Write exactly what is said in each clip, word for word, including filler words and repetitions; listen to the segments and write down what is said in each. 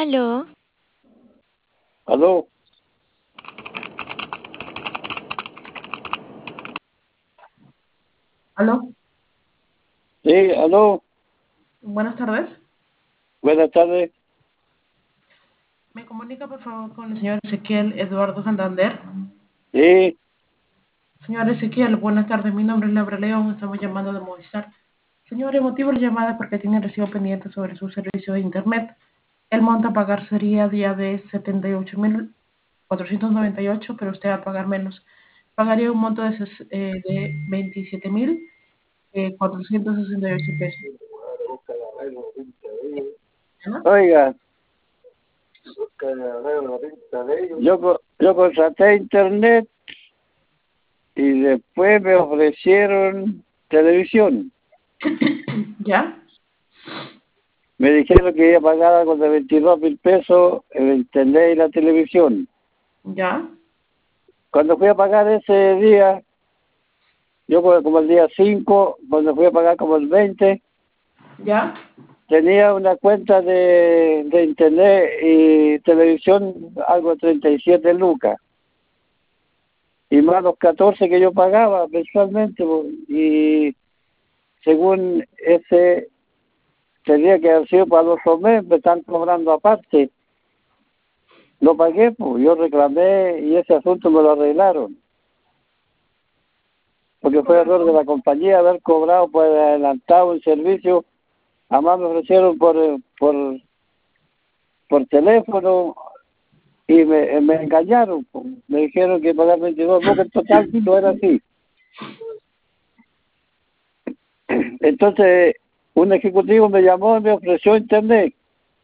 Aló, Aló, Aló, sí, aló, buenas tardes. buenas tardes. ¿Me comunica por favor con el señor Ezequiel Eduardo Santander? Sí, Señor Ezequiel, buenas tardes. Mi nombre es Laura León. Estamos llamando de Movistar. Señor, el motivo de la llamada es porque tiene recibo pendiente sobre su servicio de Internet. El monto a pagar sería día de setenta y ocho mil cuatrocientos noventa y ocho, pero usted va a pagar menos. Pagaría un monto de, ses- eh, de veintisiete mil cuatrocientos sesenta y ocho pesos. ¿No? oiga, yo, co- yo contraté internet y después me ofrecieron televisión. ¿Ya? Me dijeron que iba a pagar algo de veintidós mil pesos el internet y la televisión. ¿Ya? Cuando fui a pagar ese día, yo como como el día cinco, cuando fui a pagar como el veinte, ¿Ya? tenía una cuenta de, de internet y televisión algo de treinta y siete lucas. Y más los catorce que yo pagaba mensualmente, po, y según ese tenía que haber sido para los otros meses, me están cobrando aparte. Lo pagué, pues yo reclamé y ese asunto me lo arreglaron, porque fue error de la compañía haber cobrado por adelantado un servicio. Además me ofrecieron por eh, por por teléfono y me, me engañaron, pues. Me dijeron que pagar veintidós lucas en total, y no era así. Entonces un ejecutivo me llamó y me ofreció internet.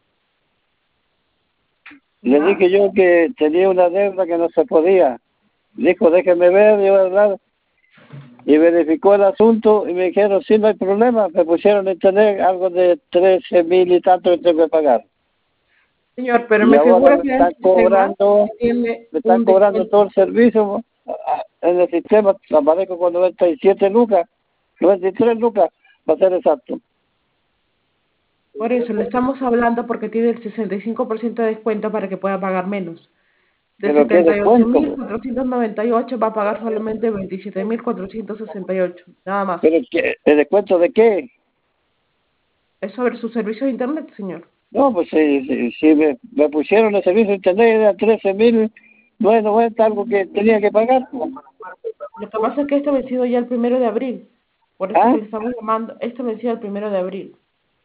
Le ¿Ya? dije yo que tenía una deuda que no se podía. Dijo, déjeme ver, yo voy a hablar. Y verificó el asunto y me dijeron, sí, no hay problema. Me pusieron en tener algo de trece mil y tanto que tengo que pagar. Señor, pero Y me ahora figura me que en el están sistema cobrando, tiene me están un cobrando todo descuento. el servicio. En el sistema aparezco con noventa y siete lucas, noventa y tres lucas, para ser exacto. Por eso le estamos hablando porque tiene el sesenta y cinco por ciento de descuento para que pueda pagar menos. De Pero qué setenta y ocho descuento, mil pues. cuatrocientos noventa y ocho va a pagar solamente veintisiete mil cuatrocientos sesenta y ocho. Nada más. Pero qué, ¿el descuento de qué? Es sobre su servicio de internet, señor. No, pues si, si, si me, me pusieron el servicio de internet era trece mil, bueno, es algo que tenía que pagar. Lo que pasa es que este vencido ya el primero de abril. Por eso que ¿Ah? le estamos llamando. Este vencido el primero de abril.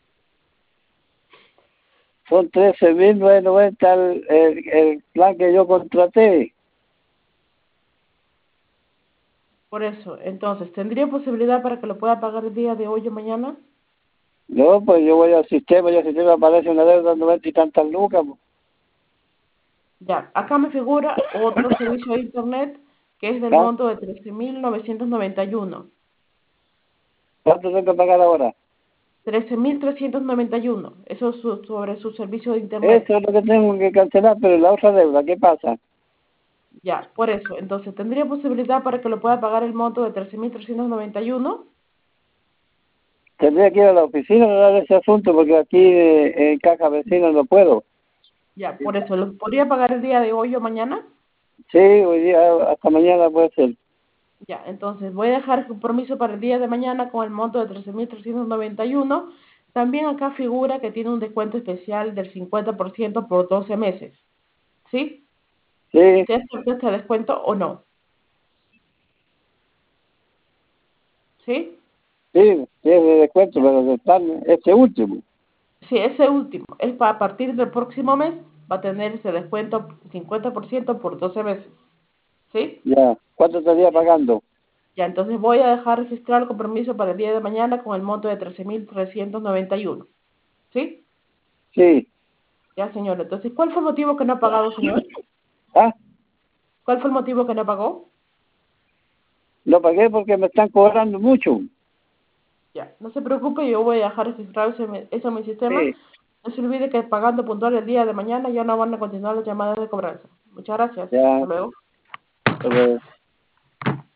Son trece mil, bueno, es tal el, el plan que yo contraté. Por eso. Entonces, ¿tendría posibilidad para que lo pueda pagar el día de hoy o mañana? No, pues yo voy al sistema y al sistema aparece una deuda de noventa y tantas lucas, pues. Ya, acá me figura otro servicio de internet que es del ¿Ah? monto de trece mil novecientos noventa y uno. ¿Cuánto tengo que pagar ahora? trece mil trescientos noventa y uno. Eso es su- sobre su servicio de internet. Eso es lo que tengo que cancelar, pero la otra deuda, ¿qué pasa? Ya, por eso. Entonces, ¿tendría posibilidad para que lo pueda pagar el monto de trece mil trescientos noventa y uno? Tendría que ir a la oficina a arreglar ese asunto porque aquí eh, en caja vecina no puedo. Ya, por eso. ¿Lo podría pagar el día de hoy o mañana? Sí, hoy día hasta mañana puede ser. Ya, entonces voy a dejar el compromiso para el día de mañana con el monto de trece mil trescientos noventa y uno. También acá figura que tiene un descuento especial del cincuenta por ciento por doce meses. ¿Sí? Sí, ¿Usted acepta este descuento o no? ¿Sí? sí, tiene descuento, pero de plan, este último. Sí, ese último. Es para a partir del próximo mes va a tener ese descuento cincuenta por ciento por doce meses. ¿Sí? Ya, ¿cuánto estaría pagando? Ya, entonces voy a dejar registrar el compromiso para el día de mañana con el monto de trece mil trescientos noventa y uno. ¿Sí? Sí. Ya, señor. Entonces, ¿cuál fue el motivo que no ha pagado, señor? Ah, ¿Cuál fue el motivo que no pagó? lo pagué porque me están cobrando mucho. Ya, no se preocupe, yo voy a dejar registrado eso en mi eso en mi sistema. Sí, No se olvide que pagando puntual el día de mañana ya no van a continuar las llamadas de cobranza. Muchas gracias. ya, Hasta luego. pero